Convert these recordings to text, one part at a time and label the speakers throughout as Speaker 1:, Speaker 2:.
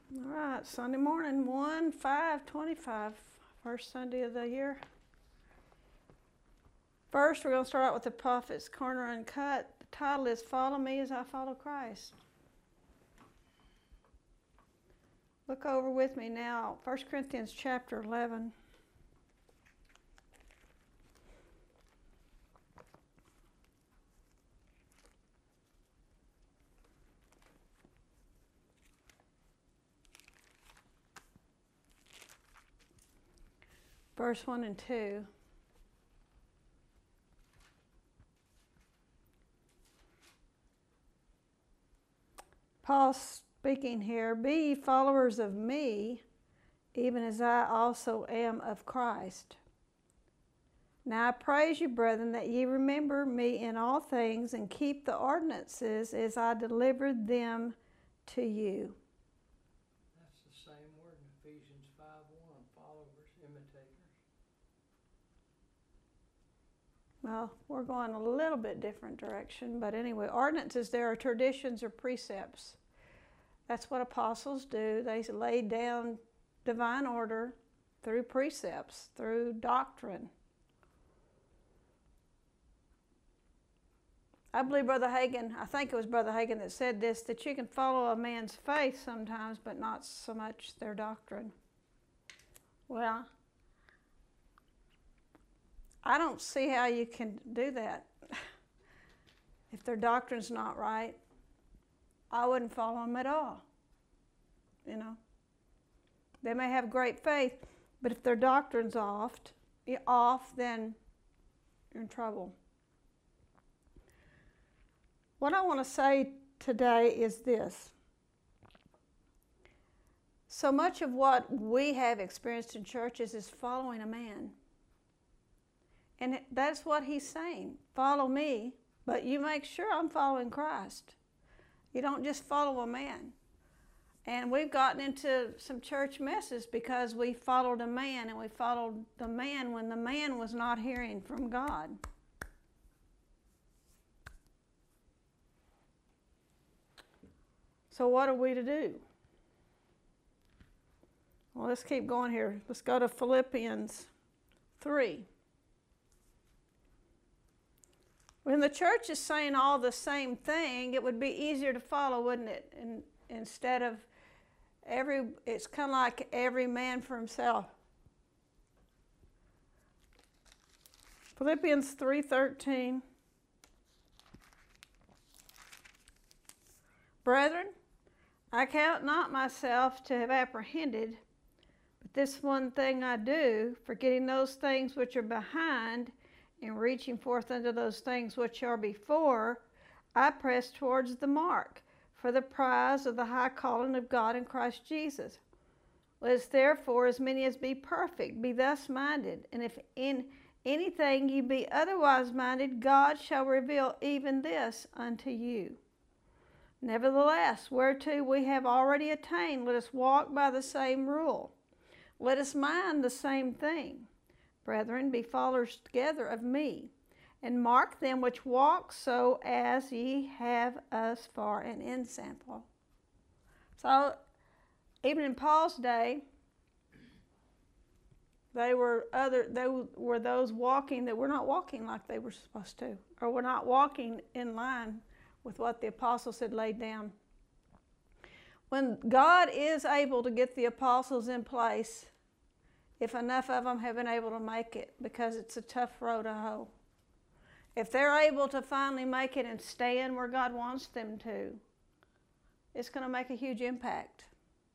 Speaker 1: All right, Sunday morning, 1/5/25, first Sunday of the year. First, we're going to start out with the Prophet's Corner Uncut. The title is Follow Me as I Follow Christ. Look over with me now, 1 Corinthians chapter 11. Verse 1 and 2. Paul speaking here, be ye followers of me, even as I also am of Christ. Now I praise you, brethren, that ye remember me in all things, and keep the ordinances as I delivered them to you.
Speaker 2: That's the same word in Ephesians 5:1, followers, imitators.
Speaker 1: Well, we're going a little bit different direction, but anyway, ordinances there are traditions or precepts. That's what apostles do. They lay down divine order through precepts, through doctrine. I believe Brother Hagin, I think it was Brother Hagin that said this, that you can follow a man's faith sometimes, but not so much their doctrine. Well, I don't see how you can do that. If their doctrine's not right, I wouldn't follow them at all. You know, they may have great faith, but if their doctrine's off, then you're in trouble. What I want to say today is this. So much of what we have experienced in churches is following a man. And that's what he's saying. Follow me, but you make sure I'm following Christ. You don't just follow a man. And we've gotten into some church messes because we followed a man, and we followed the man when the man was not hearing from God. So what are we to do? Well, let's keep going here. Let's go to Philippians 3. When the church is saying all the same thing, it would be easier to follow, wouldn't it? And instead of it's kind of like every man for himself. Philippians 3:13. Brethren, I count not myself to have apprehended, but this one thing I do, forgetting those things which are behind, and reaching forth unto those things which are before, I press towards the mark, for the prize of the high calling of God in Christ Jesus. Let us therefore, as many as be perfect, be thus minded, and if in anything ye be otherwise minded, God shall reveal even this unto you. Nevertheless, whereto we have already attained, let us walk by the same rule. Let us mind the same thing. Brethren, be followers together of me, and mark them which walk so as ye have us for an ensample. So, even in Paul's day, they were those walking that were not walking like they were supposed to, or were not walking in line with what the apostles had laid down. When God is able to get the apostles in place, if enough of them have been able to make it, because it's a tough road to hoe. If they're able to finally make it and stand where God wants them to, it's going to make a huge impact.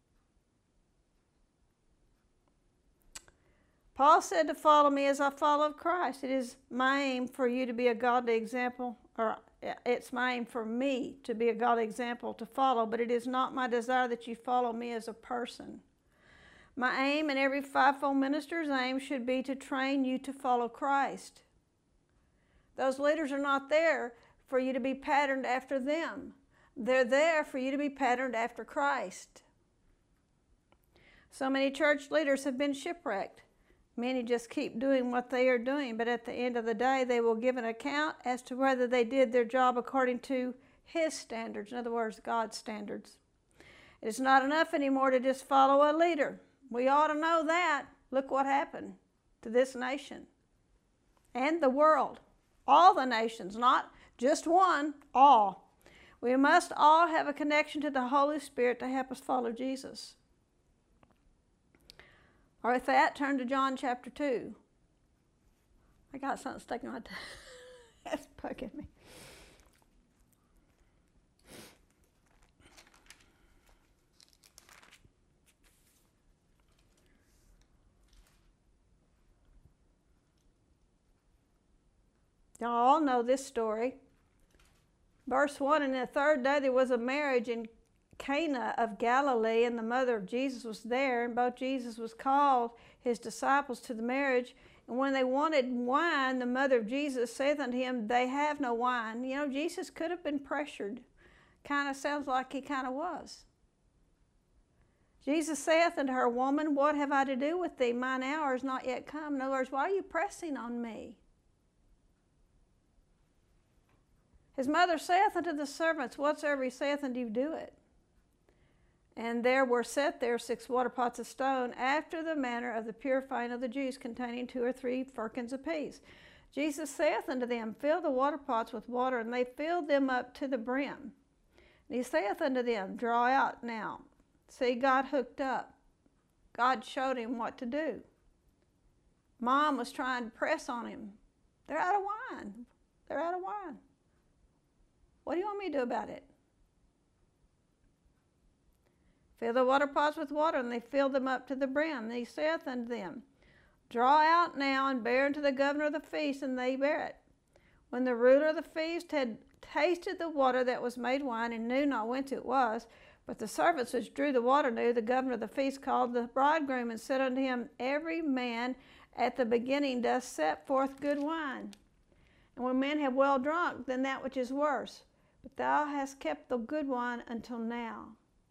Speaker 1: Paul said to follow me as I follow Christ. It is my aim for you to be a godly example, or it's my aim for me to be a godly example to follow, but it is not my desire that you follow me as a person. My aim and every fivefold minister's aim should be to train you to follow Christ. Those leaders are not there for you to be patterned after them. They're there for you to be patterned after Christ. So many church leaders have been shipwrecked. Many just keep doing what they are doing, but at the end of the day, they will give an account as to whether they did their job according to His standards, in other words, God's standards. It's not enough anymore to just follow a leader. We ought to know that. Look what happened to this nation and the world. All the nations, not just one, all. We must all have a connection to the Holy Spirit to help us follow Jesus. Or with that, turn to John chapter 2. I got something stuck in my tongue. That's bugging me. Y'all all know this story. Verse 1, and the third day there was a marriage in Cana of Galilee, and the mother of Jesus was there, and both Jesus was called his disciples to the marriage. And when they wanted wine, the mother of Jesus saith unto him, they have no wine. You know, Jesus could have been pressured. Kind of sounds like he kind of was. Jesus saith unto her, woman, what have I to do with thee? Mine hour is not yet come. In other words, why are you pressing on me? His mother saith unto the servants, whatsoever he saith unto you, do it. And there were set there 6 water pots of stone, after the manner of the purifying of the Jews, containing 2 or 3 firkins apiece. Jesus saith unto them, fill the water pots with water, and they filled them up to the brim. And he saith unto them, draw out now. See, God hooked up. God showed him what to do. Mom was trying to press on him. They're out of wine. They're out of wine. What do you want me to do about it? Fill the water pots with water, and they filled them up to the brim. And he saith unto them, draw out now, and bear unto the governor of the feast, and they bare it. When the ruler of the feast had tasted the water that was made wine, and knew not whence it was, but the servants which drew the water knew, the governor of the feast called the bridegroom, and said unto him, every man at the beginning doth set forth good wine. And when men have well drunk, then that which is worse. But thou hast kept the good wine until now.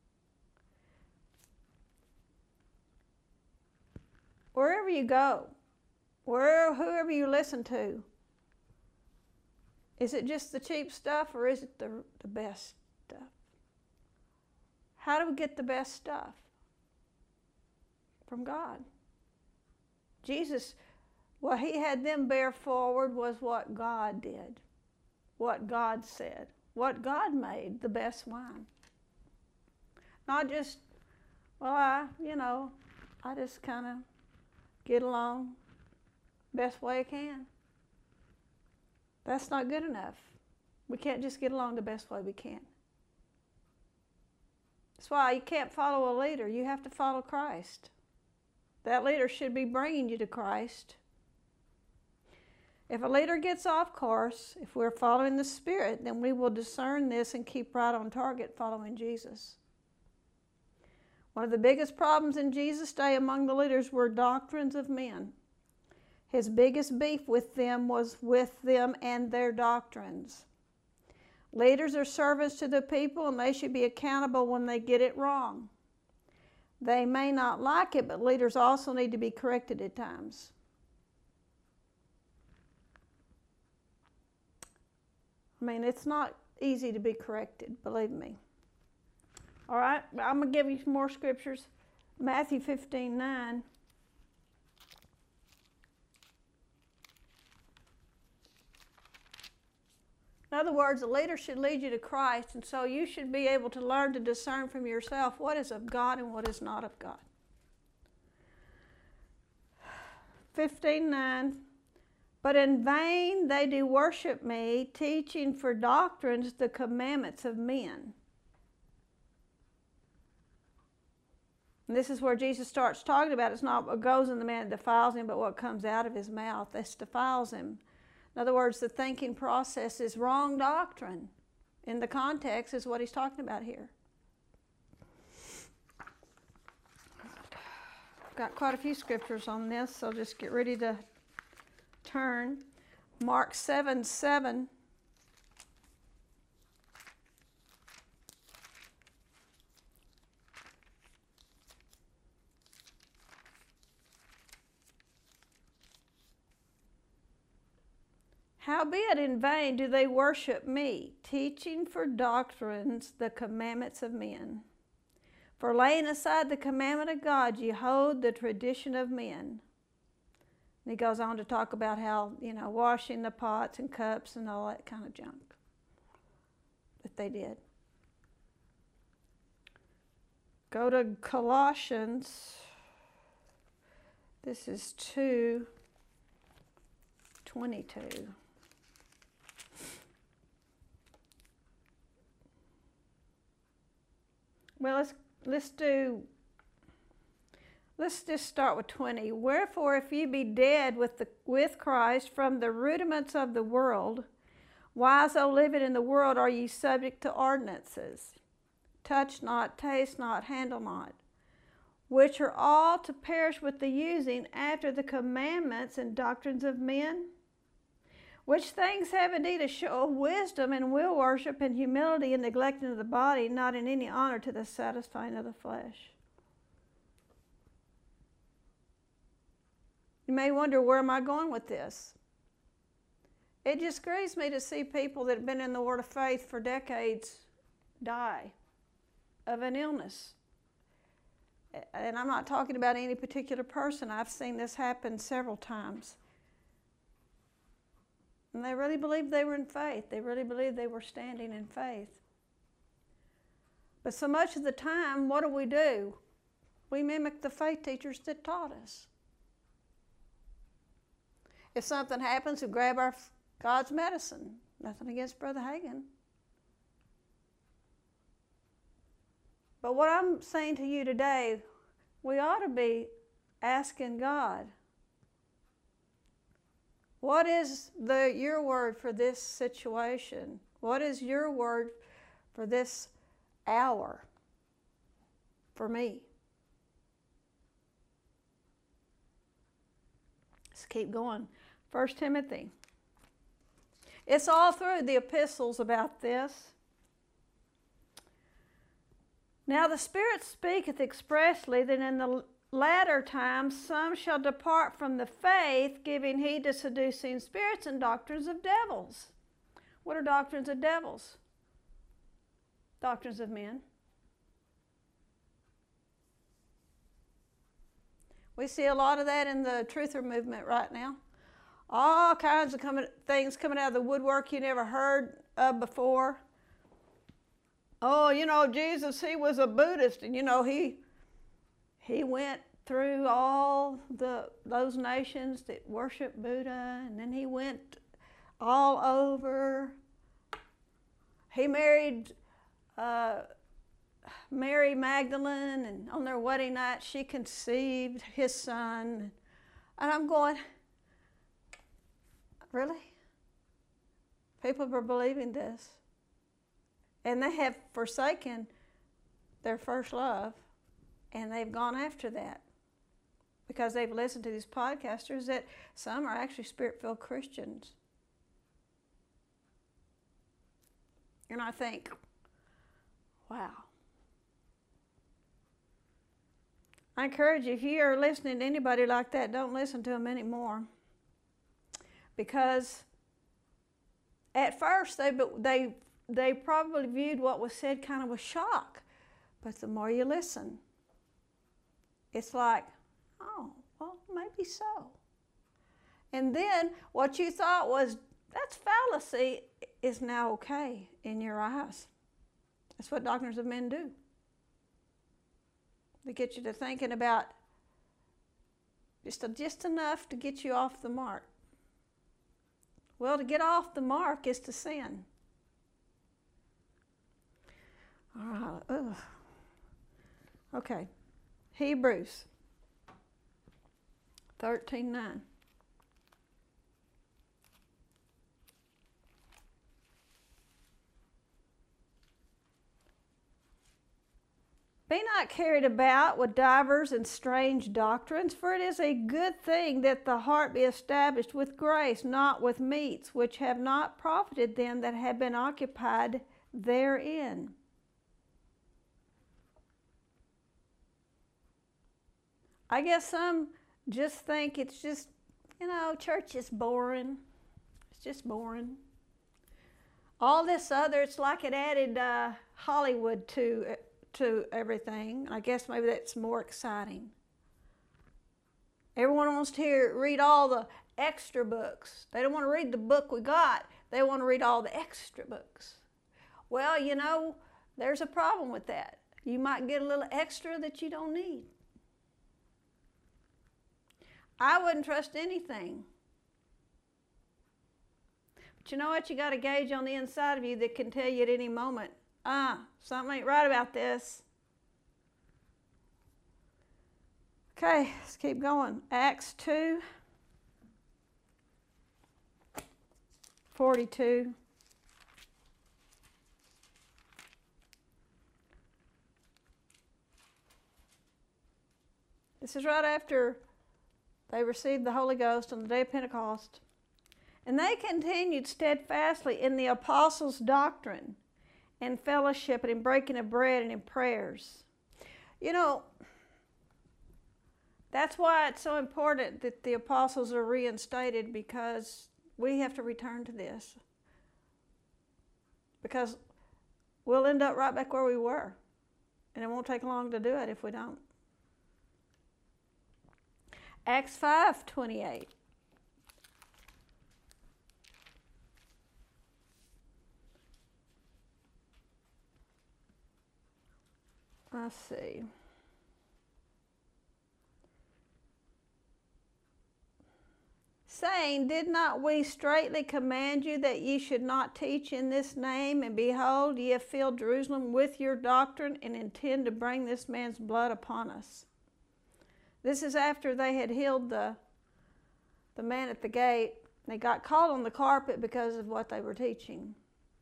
Speaker 1: Wherever you go, whoever you listen to, is it just the cheap stuff, or is it the best stuff? How do we get the best stuff? From God. Jesus, what he had them bear forward was what God did, what God said. What God made the best wine. Not just, well, I just kind of get along best way I can. That's not good enough. We can't just get along the best way we can. That's why you can't follow a leader. You have to follow Christ. That leader should be bringing you to Christ. If a leader gets off course, if we're following the Spirit, then we will discern this and keep right on target following Jesus. One of the biggest problems in Jesus' day among the leaders were doctrines of men. His biggest beef with them was with them and their doctrines. Leaders are servants to the people, and they should be accountable when they get it wrong. They may not like it, but leaders also need to be corrected at times. I mean, it's not easy to be corrected, believe me. All right, I'm going to give you some more scriptures. Matthew 15:9. In other words, a leader should lead you to Christ, and so you should be able to learn to discern from yourself what is of God and what is not of God. 15:9. But in vain they do worship me, teaching for doctrines the commandments of men. And this is where Jesus starts talking about it's not what goes in the man that defiles him, but what comes out of his mouth. This defiles him. In other words, the thinking process is wrong doctrine. In the context is what he's talking about here. I've got quite a few scriptures on this, so just get ready to turn. Mark 7:7. Howbeit in vain do they worship me, teaching for doctrines the commandments of men. For laying aside the commandment of God, ye hold the tradition of men. And he goes on to talk about how, washing the pots and cups and all that kind of junk that they did. Go to Colossians. This is 2:22. Well, let's just start with 20. Wherefore, if ye be dead with Christ from the rudiments of the world, why so living in the world are ye subject to ordinances? Touch not, taste not, handle not, which are all to perish with the using after the commandments and doctrines of men, which things have indeed a show of wisdom and will worship and humility and neglecting of the body, not in any honor to the satisfying of the flesh. You may wonder, where am I going with this? It just grieves me to see people that have been in the Word of Faith for decades die of an illness. And I'm not talking about any particular person. I've seen this happen several times. And they really believed they were in faith. They really believed they were standing in faith. But so much of the time, what do? We mimic the faith teachers that taught us. If something happens, we grab our God's medicine. Nothing against Brother Hagin. But what I'm saying to you today, we ought to be asking God, what is your word for this situation? What is your word for this hour for me? Let's keep going. 1 Timothy. It's all through the epistles about this. Now the Spirit speaketh expressly that in the latter times some shall depart from the faith, giving heed to seducing spirits and doctrines of devils. What are doctrines of devils? Doctrines of men. We see a lot of that in the truther movement right now. All kinds of things coming out of the woodwork you never heard of before. Oh, Jesus, he was a Buddhist, and he went through all those nations that worship Buddha, and then he went all over. He married Mary Magdalene, and on their wedding night, she conceived his son. And I'm going, really? People are believing this. And they have forsaken their first love, and they've gone after that because they've listened to these podcasters that some are actually Spirit-filled Christians. And I think, wow. I encourage you, if you are listening to anybody like that, don't listen to them anymore. Because at first they probably viewed what was said kind of with shock. But the more you listen, it's like, oh, well, maybe so. And then what you thought was, that's fallacy, is now okay in your eyes. That's what doctrines of men do. They get you to thinking about just enough to get you off the mark. Well, to get off the mark is to sin. All right. Okay. Hebrews 13:9. Be not carried about with divers and strange doctrines, for it is a good thing that the heart be established with grace, not with meats, which have not profited them that have been occupied therein. I guess some just think it's just, church is boring. It's just boring. All this other, it's like it added Hollywood to to everything. I guess maybe that's more exciting. Everyone wants to read all the extra books. They don't want to read the book we got. They want to read all the extra books. Well, you know, there's a problem with that. You might get a little extra that you don't need. I wouldn't trust anything. But you know what? You got a gauge on the inside of you that can tell you at any moment, something ain't right about this. Okay, let's keep going. Acts 2:42. This is right after they received the Holy Ghost on the day of Pentecost. And they continued steadfastly in the apostles' doctrine and fellowship and in breaking of bread and in prayers. You know, that's why it's so important that the apostles are reinstated, because we have to return to this. Because we'll end up right back where we were. And it won't take long to do it if we don't. Acts 5:28. Let's see. Saying, did not we straitly command you that ye should not teach in this name? And behold, ye have filled Jerusalem with your doctrine, and intend to bring this man's blood upon us. This is after they had healed the man at the gate. They got caught on the carpet because of what they were teaching.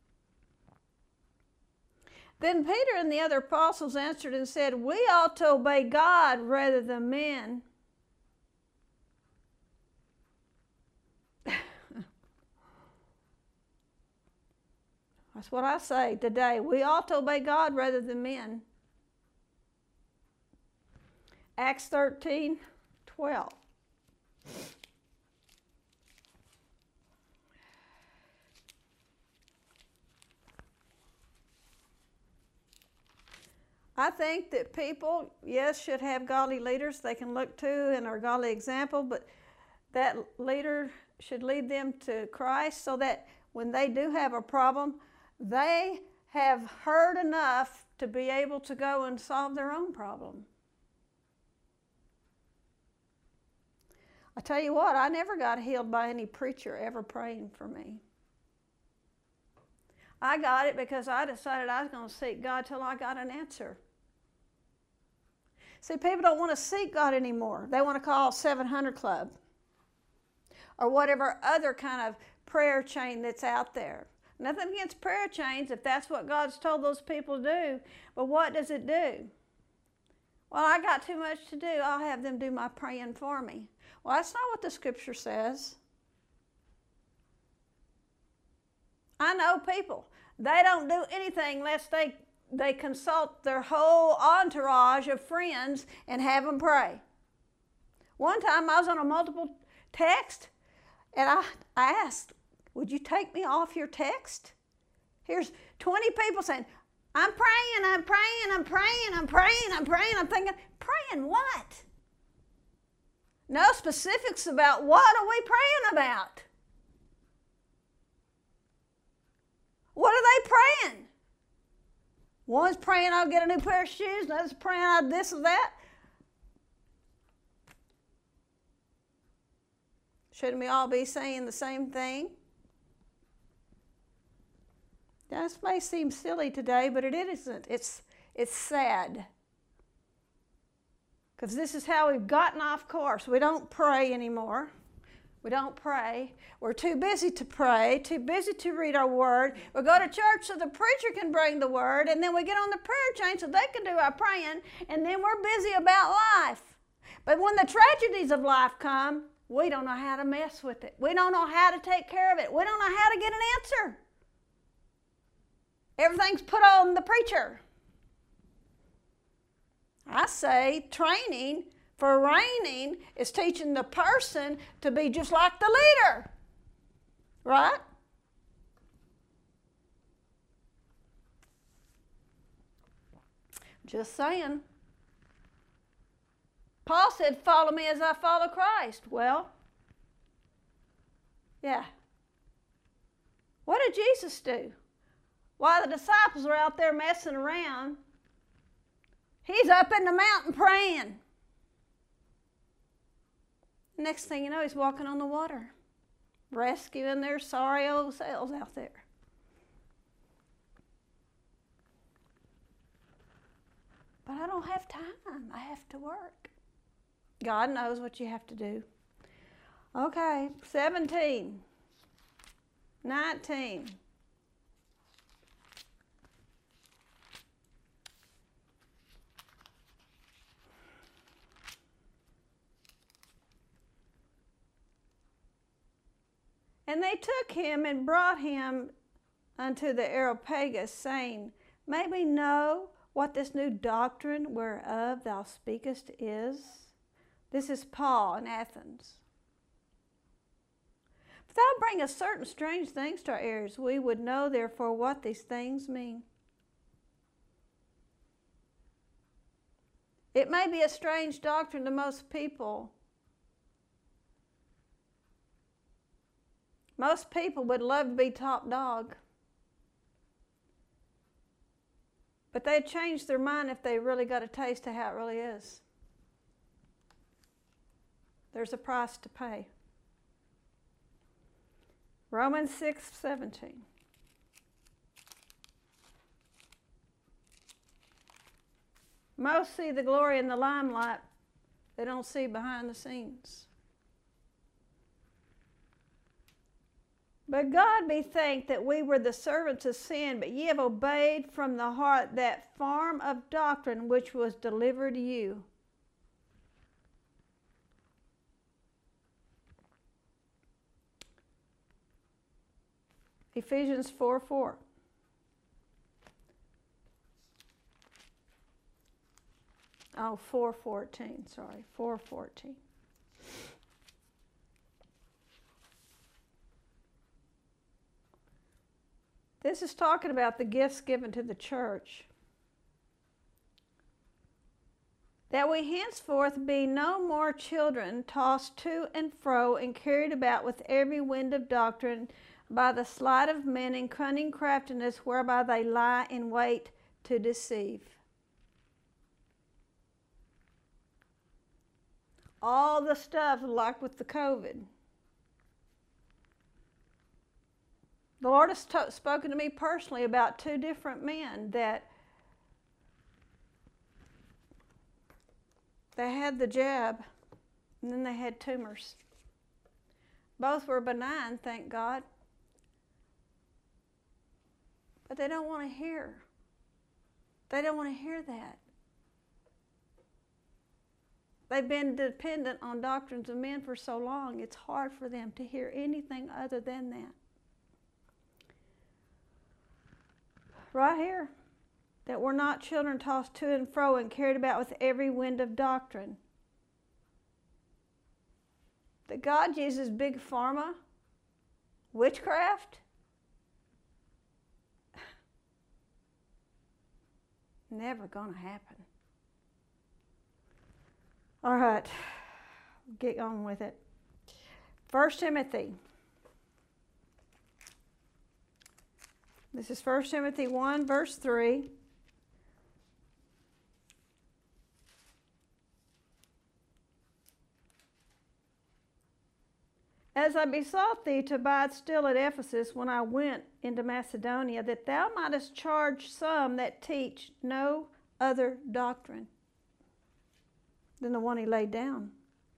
Speaker 1: Then Peter and the other apostles answered and said, we ought to obey God rather than men. That's what I say today. We ought to obey God rather than men. Acts 13:12. I think that people, yes, should have godly leaders they can look to and are a godly example, but that leader should lead them to Christ so that when they do have a problem, they have heard enough to be able to go and solve their own problem. I tell you what, I never got healed by any preacher ever praying for me. I got it because I decided I was going to seek God till I got an answer. See, people don't want to seek God anymore. They want to call 700 Club or whatever other kind of prayer chain that's out there. Nothing against prayer chains if that's what God's told those people to do, but what does it do? Well, I got too much to do. I'll have them do my praying for me. Well, that's not what the scripture says. I know people. They don't do anything unless they consult their whole entourage of friends and have them pray. One time I was on a multiple text, and I asked, would you take me off your text? Here's 20 people saying, I'm praying, I'm praying, I'm praying, I'm praying, I'm praying. I'm thinking, praying what? No specifics about what are we praying about. What are they praying? One's praying I'll get a new pair of shoes, another's praying I'll this or that. Shouldn't we all be saying the same thing? This may seem silly today, but it isn't. It's sad. Because this is how we've gotten off course. We don't pray anymore. We don't pray. We're too busy to pray, too busy to read our word. We go to church so the preacher can bring the word, and then we get on the prayer chain so they can do our praying, and then we're busy about life. But when the tragedies of life come, we don't know how to mess with it. We don't know how to take care of it. We don't know how to get an answer. Everything's put on the preacher. I say training for reigning is teaching the person to be just like the leader. Right? Just saying. Paul said, follow me as I follow Christ. Well, yeah. What did Jesus do? While the disciples were out there messing around, he's up in the mountain praying. Next thing you know, he's walking on the water, rescuing their sorry old selves out there. But I don't have time. I have to work. God knows what you have to do. Okay, 17, 19. And they took him and brought him unto the Areopagus, saying, May we know what this new doctrine whereof thou speakest is? This is Paul in Athens. If thou bringest certain strange things to our ears, we would know therefore what these things mean. It may be a strange doctrine to most people. Most people would love to be top dog. But they'd change their mind if they really got a taste of how it really is. There's a price to pay. Romans 6:17. Most see the glory in the limelight. They don't see behind the scenes. But God be thanked that we were the servants of sin, but ye have obeyed from the heart that form of doctrine which was delivered to you. Ephesians 4:4. Oh, 4:14, sorry, 4:14. This is talking about the gifts given to the church. That we henceforth be no more children, tossed to and fro and carried about with every wind of doctrine, by the sleight of men and cunning craftiness, whereby they lie in wait to deceive. All the stuff like with the COVID. The Lord has spoken to me personally about two different men that they had the jab and then they had tumors. Both were benign, thank God. But they don't want to hear. They don't want to hear that. They've been dependent on doctrines of men for so long, it's hard for them to hear anything other than that. Right here, that we're not children tossed to and fro and carried about with every wind of doctrine. That God uses big pharma, witchcraft. Never going to happen. All right, get on with it. 1 Timothy. This is 1 Timothy 1, verse 3. As I besought thee to abide still at Ephesus when I went into Macedonia, that thou mightest charge some that teach no other doctrine than the one he laid down.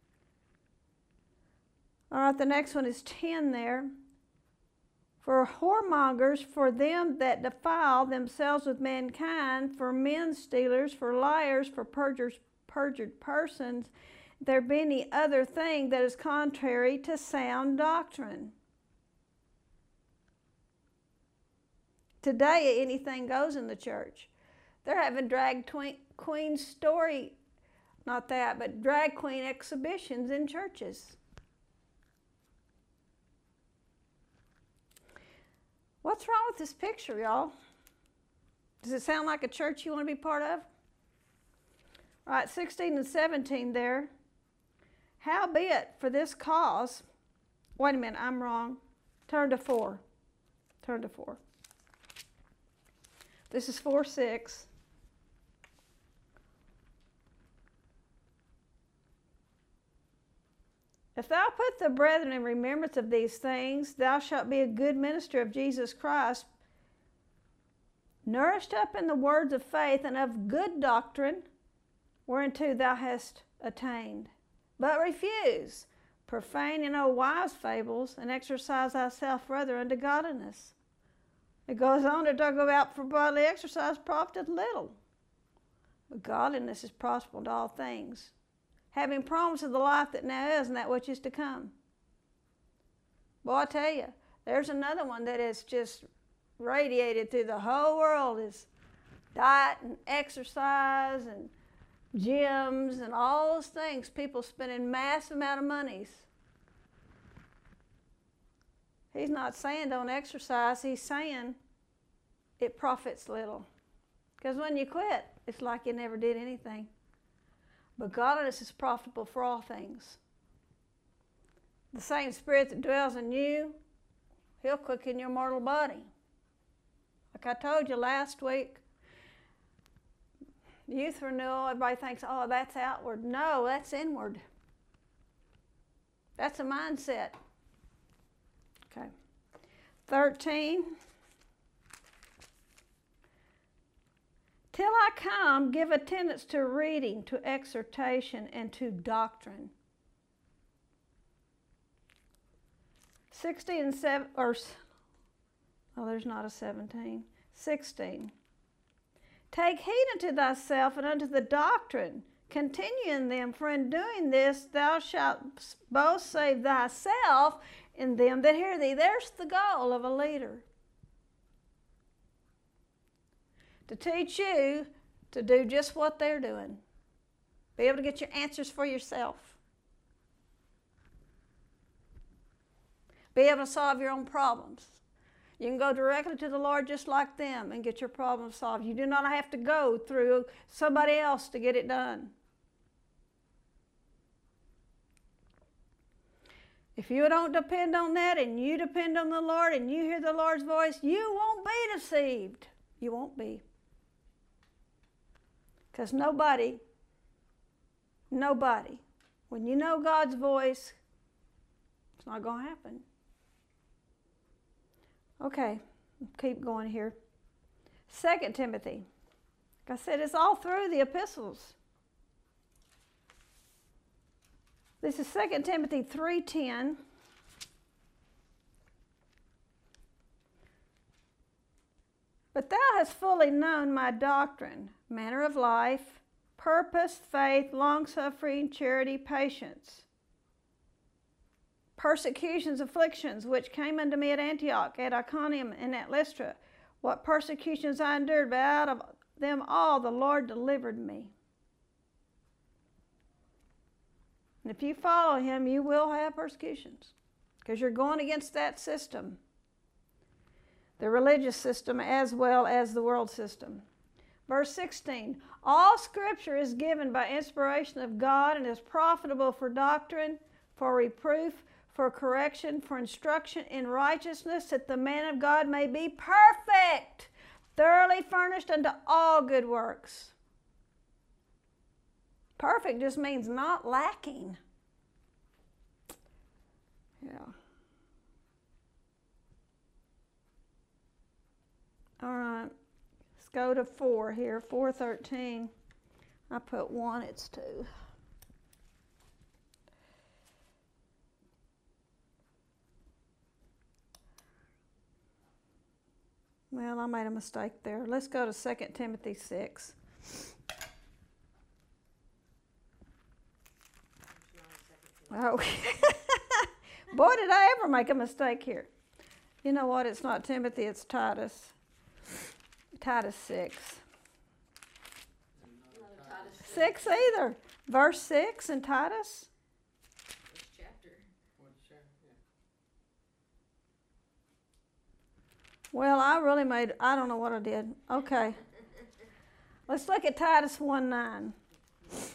Speaker 1: All right, the next one is 10 there. For whoremongers, for them that defile themselves with mankind, for men stealers, for liars, for perjured persons, there be any other thing that is contrary to sound doctrine. Today, anything goes in the church. They're having drag queen story, not that, but drag queen exhibitions in churches. What's wrong with this picture, y'all? Does it sound like a church you want to be part of? All right, 16 and 17 there. Howbeit, for this cause, wait a minute, I'm wrong. Turn to 4. Turn to 4. This is 4:6. If thou put the brethren in remembrance of these things, thou shalt be a good minister of Jesus Christ, nourished up in the words of faith and of good doctrine, whereunto thou hast attained. But refuse profane and wise fables, and exercise thyself rather unto godliness. It goes on to talk about for bodily exercise profiteth little, but godliness is prosperous to all things, having promise of the life that now is and that which is to come. Boy, I tell you, there's another one that is just radiated through the whole world, is diet and exercise and gyms and all those things. People spending massive amount of monies. He's not saying don't exercise. He's saying it profits little. Because when you quit, it's like you never did anything. But godliness is profitable for all things. The same Spirit that dwells in you, He'll quicken your mortal body. Like I told you last week, youth renewal, everybody thinks, oh, that's outward. No, that's inward. That's a mindset. Okay. 13. Till I come, give attendance to reading, to exhortation, and to doctrine. 16 and 7, or, oh, there's not a 17. 16. Take heed unto thyself and unto the doctrine. Continue in them, for in doing this thou shalt both save thyself and them that hear thee. There's the goal of a leader. To teach you to do just what they're doing. Be able to get your answers for yourself. Be able to solve your own problems. You can go directly to the Lord just like them and get your problem solved. You do not have to go through somebody else to get it done. If you don't depend on that and you depend on the Lord and you hear the Lord's voice, you won't be deceived. You won't be. Because nobody, when you know God's voice, it's not going to happen. Okay, keep going here. 2 Timothy. Like I said, it's all through the epistles. This is 2 Timothy 3:10. But thou hast fully known my doctrine, manner of life, purpose, faith, longsuffering, charity, patience, persecutions, afflictions, which came unto me at Antioch, at Iconium, and at Lystra. What persecutions I endured, but out of them all the Lord delivered me. And if you follow Him, you will have persecutions, because you're going against that system, the religious system as well as the world system. Verse 16, all Scripture is given by inspiration of God and is profitable for doctrine, for reproof, for correction, for instruction in righteousness, that the man of God may be perfect, thoroughly furnished unto all good works. Perfect just means not lacking. Yeah. All right. Let's go to 4 here. 4:13. I put 1, it's 2. Well, I made a mistake there. Let's go to 2 Timothy 6. Oh, boy, did I ever make a mistake here. You know what? It's not Timothy, it's Titus. Titus 6. 6 either. Verse 6 in Titus.
Speaker 2: Which chapter? What chapter? Yeah.
Speaker 1: Well, I don't know what I did. Okay. Let's look at Titus 1:9.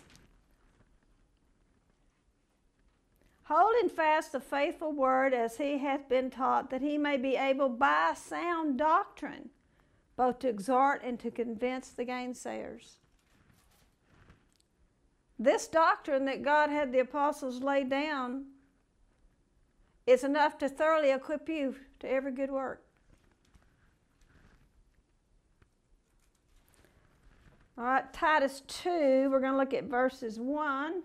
Speaker 1: holding fast the faithful word as he hath been taught, that he may be able by sound doctrine both to exhort and to convince the gainsayers. This doctrine that God had the apostles lay down is enough to thoroughly equip you to every good work. All right, Titus 2, we're going to look at verses 1.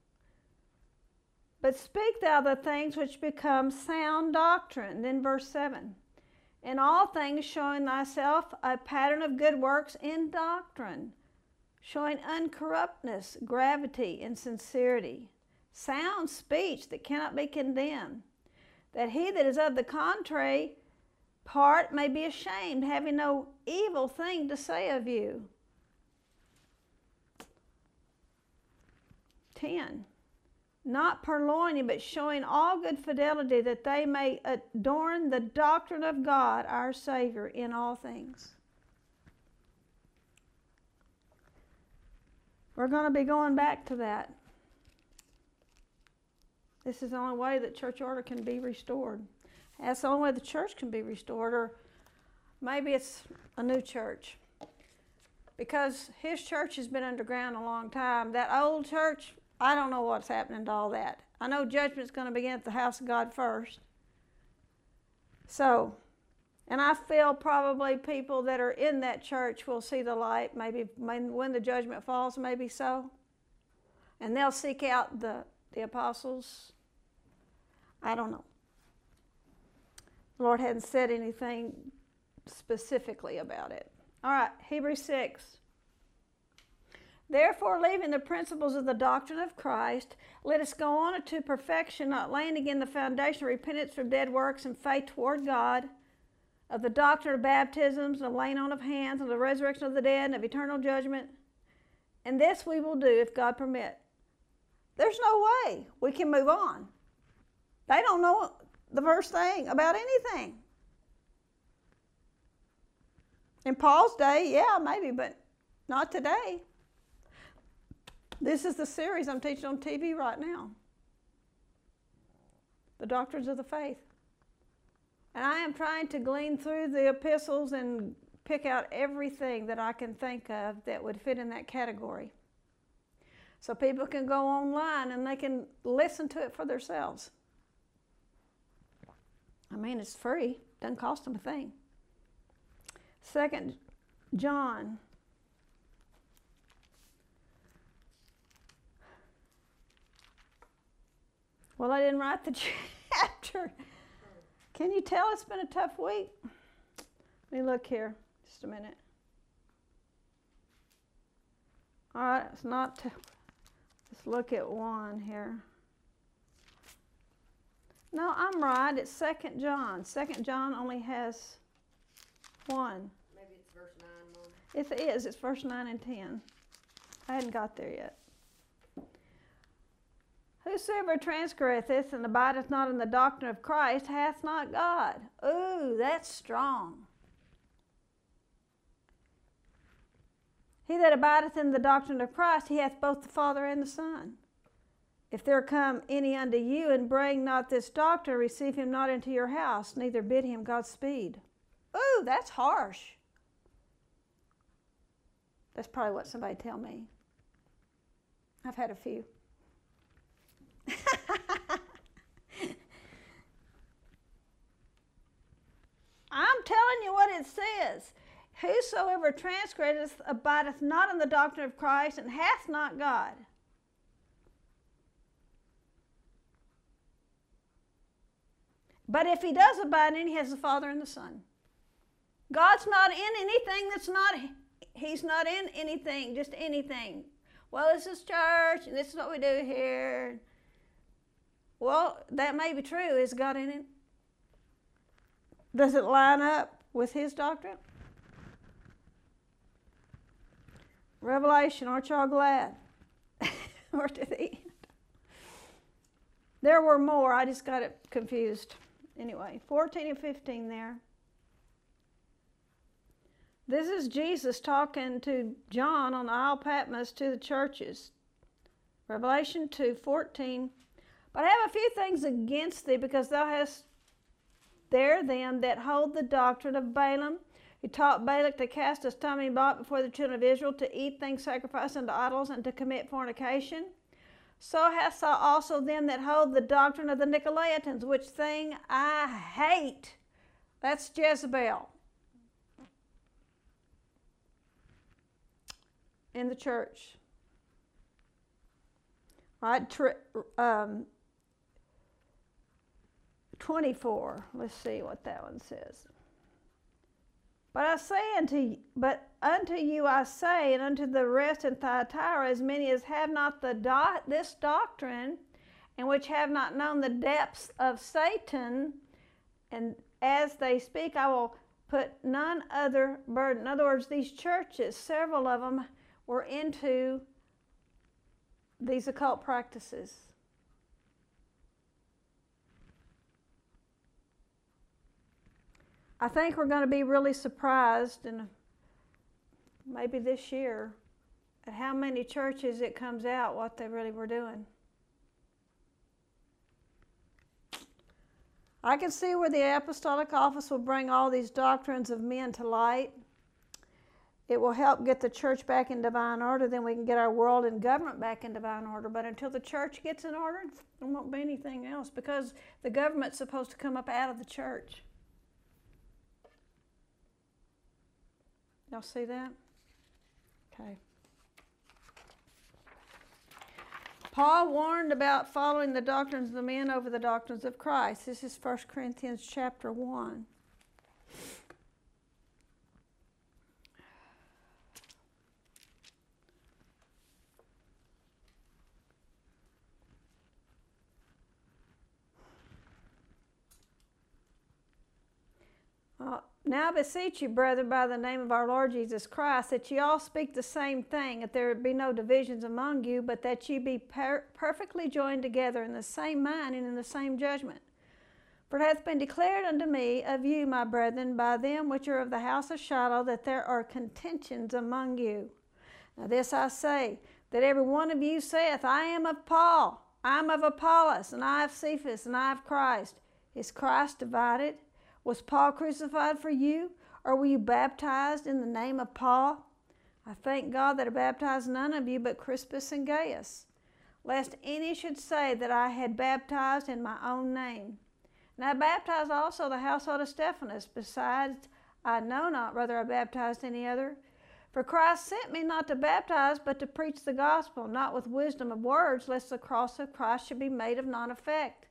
Speaker 1: But speak thou the things which become sound doctrine. Then verse 7. In all things showing thyself a pattern of good works in doctrine, showing uncorruptness, gravity, and sincerity, sound speech that cannot be condemned, that he that is of the contrary part may be ashamed, having no evil thing to say of you. 10. Not purloining, but showing all good fidelity, that they may adorn the doctrine of God our Savior in all things. We're going to be going back to that. This is the only way that church order can be restored. That's the only way the church can be restored, or maybe it's a new church. Because his church has been underground a long time. That old church, I don't know what's happening to all that. I know judgment's going to begin at the house of God first. So, and I feel probably people that are in that church will see the light, maybe when the judgment falls, maybe so. And they'll seek out the apostles. I don't know. The Lord hadn't said anything specifically about it. All right, Hebrews 6. Therefore, leaving the principles of the doctrine of Christ, let us go on to perfection, not laying again the foundation of repentance from dead works and faith toward God, of the doctrine of baptisms, and of laying on of hands, and the resurrection of the dead, and of eternal judgment. And this we will do if God permit. There's no way we can move on. They don't know the first thing about anything. In Paul's day, yeah, maybe, but not today. This is the series I'm teaching on TV right now. The Doctrines of the Faith. And I am trying to glean through the epistles and pick out everything that I can think of that would fit in that category. So people can go online and they can listen to it for themselves. I mean, it's free. Doesn't cost them a thing. 2 John. Well, I didn't write the chapter. Can you tell it's been a tough week? Let me look here. Just a minute. All right, it's not. Let's look at 1 here. No, I'm right. It's 2 John. 2 John only has 1.
Speaker 3: Maybe it's verse 9, Mom.
Speaker 1: It is. It's verse 9 and 10. I hadn't got there yet. Whosoever transgresseth and abideth not in the doctrine of Christ hath not God. Ooh, that's strong. He that abideth in the doctrine of Christ, he hath both the Father and the Son. If there come any unto you and bring not this doctrine, receive him not into your house, neither bid him Godspeed. Ooh, that's harsh. That's probably what somebody tell me. I've had a few. I'm telling you what it says. Whosoever transgresseth abideth not in the doctrine of Christ and hath not God. But if he does abide in, he has the Father and the Son. God's not in anything that's not, he's not in anything, just anything. Well, this is church, and this is what we do here. Well, that may be true. Is God in it? Does it line up with his doctrine? Revelation, aren't y'all glad? Or to the end. There were more. I just got it confused. Anyway, 14 and 15 there. This is Jesus talking to John on the Isle of Patmos to the churches. Revelation 2:14. But I have a few things against thee, because thou hast there them that hold the doctrine of Balaam, who taught Balak to cast a stumbling block before the children of Israel, to eat things sacrificed unto idols, and to commit fornication. So hast thou also them that hold the doctrine of the Nicolaitans, which thing I hate. That's Jezebel in the church. Right? 24. Let's see what that one says. But unto you I say, and unto the rest in Thyatira, as many as have not this doctrine, and which have not known the depths of Satan, and as they speak, I will put none other burden. In other words, these churches, several of them were into these occult practices. I think we're going to be really surprised, and maybe this year, at how many churches it comes out what they really were doing. I can see where the apostolic office will bring all these doctrines of men to light. It will help get the church back in divine order, then we can get our world and government back in divine order. But until the church gets in order, there won't be anything else, because the government's supposed to come up out of the church. Y'all see that? Okay. Paul warned about following the doctrines of the men over the doctrines of Christ. This is 1 Corinthians chapter 1. Now I beseech you, brethren, by the name of our Lord Jesus Christ, that ye all speak the same thing, that there be no divisions among you, but that ye be perfectly joined together in the same mind and in the same judgment. For it hath been declared unto me of you, my brethren, by them which are of the house of Shiloh, that there are contentions among you. Now this I say, that every one of you saith, I am of Paul, I am of Apollos, and I of Cephas, and I of Christ. Is Christ divided? Was Paul crucified for you, or were you baptized in the name of Paul? I thank God that I baptized none of you but Crispus and Gaius, lest any should say that I had baptized in my own name. And I baptized also the household of Stephanas. Besides, I know not whether I baptized any other. For Christ sent me not to baptize, but to preach the gospel, not with wisdom of words, lest the cross of Christ should be made of none effect.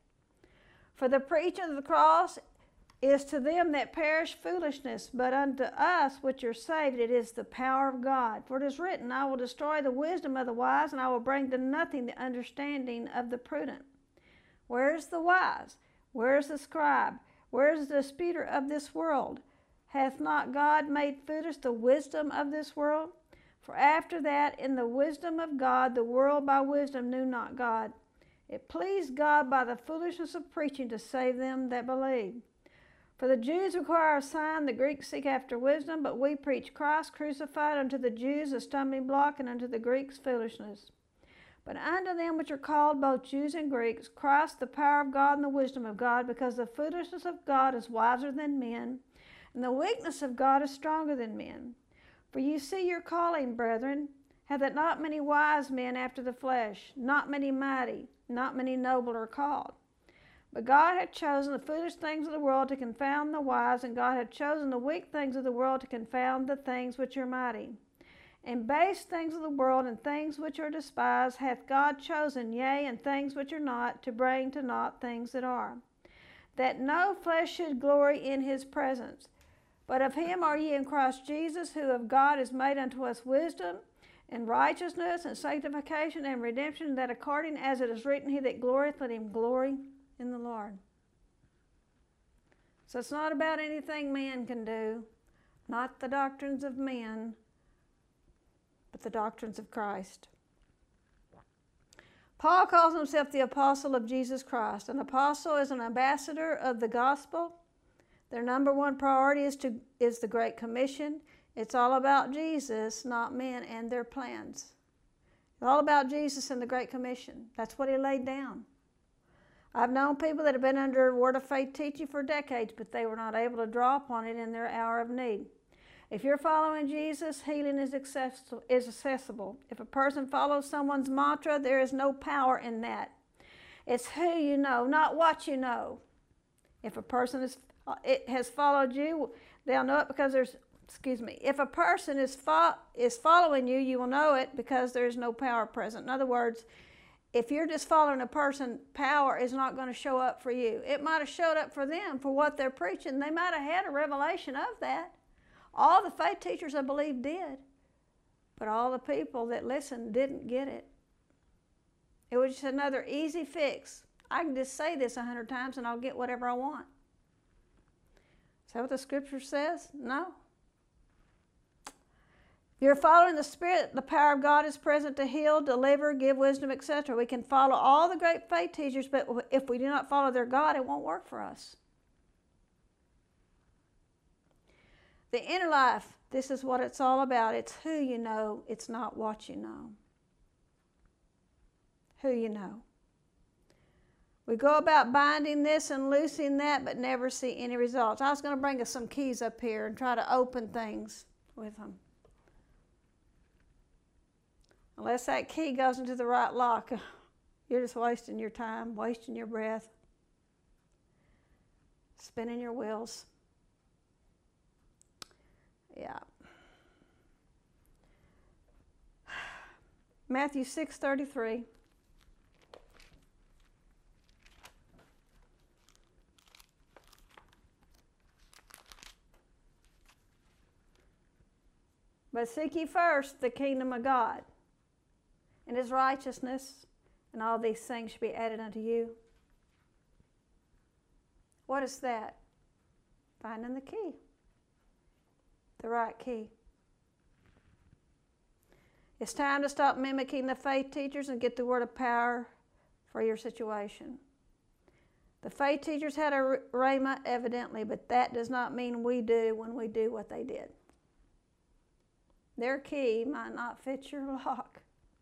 Speaker 1: For the preaching of the cross is to them that perish foolishness, but unto us which are saved it is the power of God. For it is written, I will destroy the wisdom of the wise, and I will bring to nothing the understanding of the prudent. Where is the wise? Where is the scribe? Where is the disputer of this world? Hath not God made foolish the wisdom of this world? For after that, in the wisdom of God, the world by wisdom knew not God. It pleased God by the foolishness of preaching to save them that believe. For the Jews require a sign, the Greeks seek after wisdom, but we preach Christ crucified, unto the Jews a stumbling block, and unto the Greeks foolishness. But unto them which are called, both Jews and Greeks, Christ the power of God and the wisdom of God, because the foolishness of God is wiser than men, and the weakness of God is stronger than men. For you see your calling, brethren, have that not many wise men after the flesh, not many mighty, not many noble are called. But God hath chosen the foolish things of the world to confound the wise, and God hath chosen the weak things of the world to confound the things which are mighty. And base things of the world and things which are despised hath God chosen, yea, and things which are not, to bring to naught things that are, that no flesh should glory in his presence. But of him are ye in Christ Jesus, who of God is made unto us wisdom, and righteousness, and sanctification, and redemption, that according as it is written, he that glorieth, let him glory in the Lord. So it's not about anything man can do, not the doctrines of men, but the doctrines of Christ. Paul calls himself the apostle of Jesus Christ. An apostle is an ambassador of the gospel. Their number one priority is the Great Commission. It's all about Jesus, not men and their plans. It's all about Jesus and the Great Commission. That's what he laid down. I've known people that have been under Word of Faith teaching for decades, but they were not able to draw upon it in their hour of need. If you're following Jesus, healing is accessible. If a person follows someone's mantra, there is no power in that. It's who you know, not what you know. If a person has followed you, they'll know it because if a person is following you, you will know it because there's no power present. In other words, if you're just following a person, power is not going to show up for you. It might have showed up for them for what they're preaching. They might have had a revelation of that. All the faith teachers, I believe, did. But all the people that listened didn't get it. It was just another easy fix. I can just say this 100 times and I'll get whatever I want. Is that what the scripture says? No. If you're following the Spirit, the power of God is present to heal, deliver, give wisdom, etc. We can follow all the great faith teachers, but if we do not follow their God, it won't work for us. The inner life, this is what it's all about. It's who you know, it's not what you know. Who you know. We go about binding this and loosing that, but never see any results. I was going to bring us some keys up here and try to open things with them. Unless that key goes into the right lock, you're just wasting your time, wasting your breath, spinning your wheels. Yeah. Matthew 6:33. But seek ye first the kingdom of God and his righteousness, and all these things shall be added unto you. What is that? Finding the key. The right key. It's time to stop mimicking the faith teachers and get the word of power for your situation. The faith teachers had a rhema, evidently, but that does not mean we do when we do what they did. Their key might not fit your lock.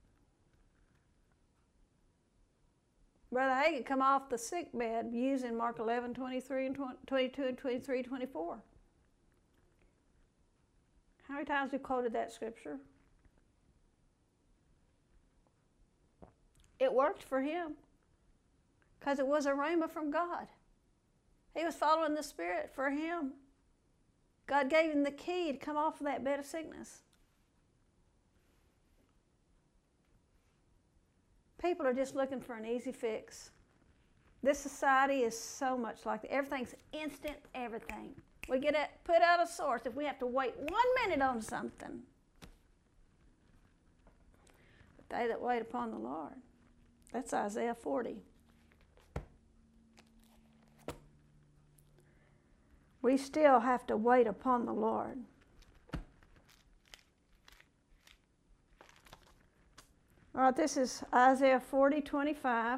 Speaker 1: Brother Hagin come off the sick bed using Mark 11:23 and 22 and 23, 24. How many times we quoted that scripture? It worked for him because it was a rhema from God. He was following the Spirit for him. God gave him the key to come off of that bed of sickness. People are just looking for an easy fix. This society is so much like that. Everything's instant, everything. We get it put out of source if we have to wait 1 minute on something. But they that wait upon the Lord. That's Isaiah 40. We still have to wait upon the Lord. All right, this is Isaiah 40:25.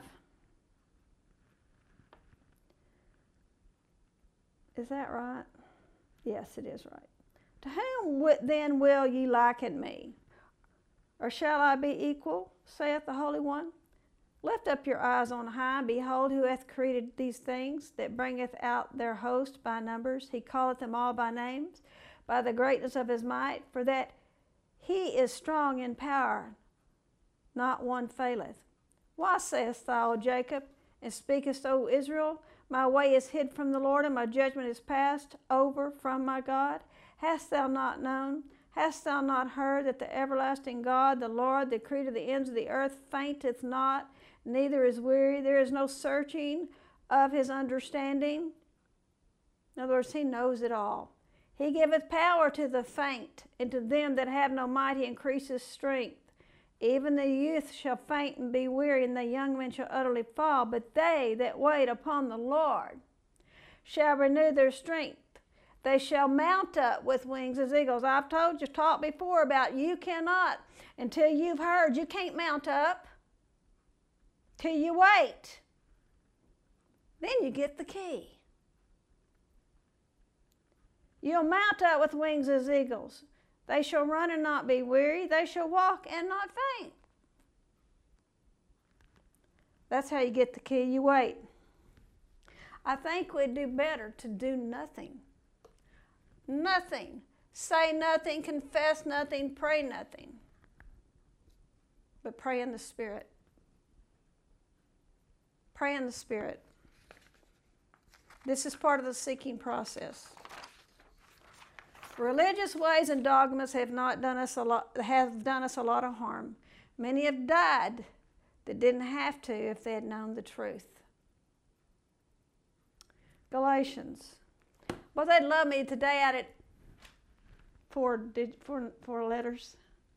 Speaker 1: Is that right? Yes, it is right. To whom then will ye liken me? Or shall I be equal, saith the Holy One? Lift up your eyes on high, and behold, who hath created these things, that bringeth out their host by numbers. He calleth them all by names, by the greatness of his might, for that he is strong in power, not one faileth. Why sayest thou, O Jacob, and speakest, O Israel, my way is hid from the Lord, and my judgment is passed over from my God? Hast thou not known? Hast thou not heard that the everlasting God, the Lord, the creator of the ends of the earth, fainteth not, neither is weary? There is no searching of his understanding. In other words, he knows it all. He giveth power to the faint, and to them that have no might he increases strength. Even the youth shall faint and be weary, and the young men shall utterly fall. But they that wait upon the Lord shall renew their strength. They shall mount up with wings as eagles. I've taught before about you cannot, until you've heard, you can't mount up till you wait. Then you get the key. You'll mount up with wings as eagles. They shall run and not be weary. They shall walk and not faint. That's how you get the key. You wait. I think we'd do better to do nothing. Nothing. Say nothing, confess nothing, pray nothing. But pray in the Spirit. Pray in the Spirit. This is part of the seeking process. Religious ways and dogmas have done us a lot of harm. Many have died that didn't have to if they had known the truth. Galatians. Well, they'd love me today at it. Four letters.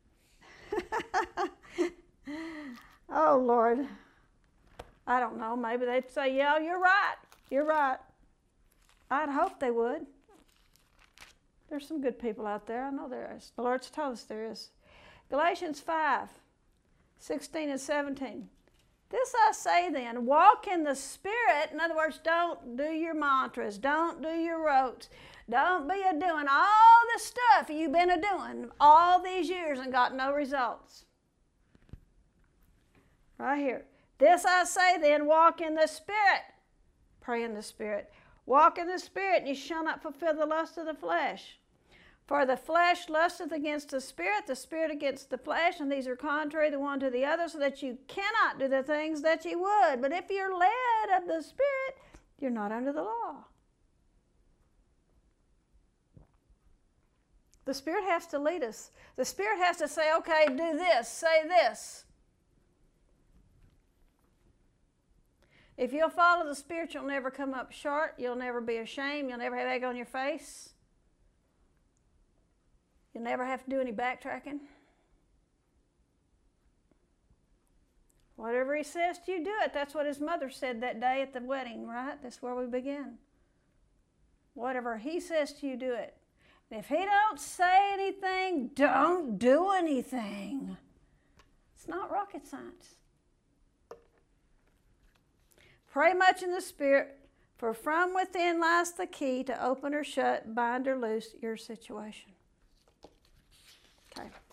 Speaker 1: Oh, Lord. I don't know. Maybe they'd say, yeah, you're right. You're right. I'd hope they would. There's some good people out there. I know there is. The Lord's told us there is. Galatians 5:16 and 17. This I say then, walk in the Spirit. In other words, don't do your mantras. Don't do your rotes. Don't be doing all the stuff you've been doing all these years and got no results. Right here. This I say then, walk in the Spirit. Pray in the Spirit. Walk in the Spirit, and you shall not fulfill the lust of the flesh. For the flesh lusteth against the Spirit against the flesh, and these are contrary the one to the other, so that you cannot do the things that ye would. But if you're led of the Spirit, you're not under the law. The Spirit has to lead us. The Spirit has to say, okay, do this, say this. If you'll follow the Spirit, you'll never come up short. You'll never be ashamed. You'll never have egg on your face. You'll never have to do any backtracking. Whatever He says to you, do it. That's what His mother said that day at the wedding, right? That's where we began. Whatever He says to you, do it. And if He don't say anything, don't do anything. It's not rocket science. Pray much in the Spirit, for from within lies the key to open or shut, bind or loose your situation. Okay.